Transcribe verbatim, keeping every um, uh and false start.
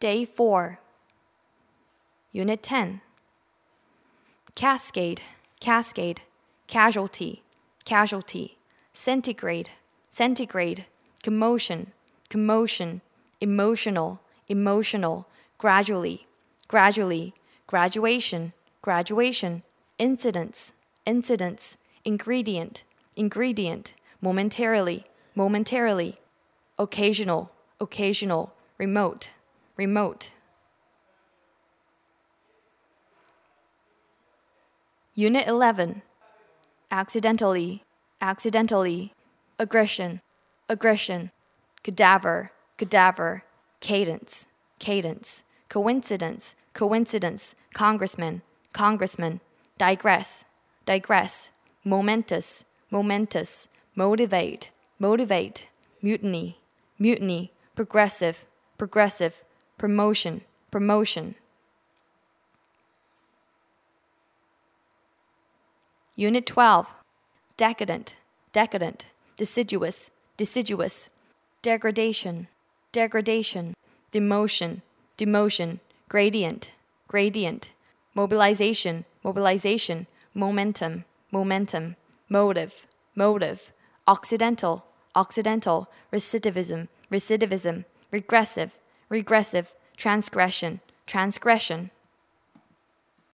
Day four. Unit ten. Cascade, cascade, casualty, casualty, centigrade, centigrade, commotion, commotion, emotional, emotional, gradually, gradually, graduation, graduation, incidents, incidents, ingredient, ingredient, momentarily, momentarily, occasional, occasional, remote, remote. Unit eleven. Accidentally, accidentally, aggression, aggression, cadaver, cadaver, cadence, cadence, coincidence, coincidence, congressman, congressman, digress, digress, momentous, momentous, motivate, motivate, mutiny, mutiny, progressive, progressive, promotion, promotion. Unit twelve. Decadent, decadent, deciduous, deciduous, degradation, degradation, demotion, demotion, gradient, gradient, mobilization, mobilization, momentum, momentum, motive, motive, occidental, occidental, recidivism, recidivism, regressive, regressive, transgression, transgression.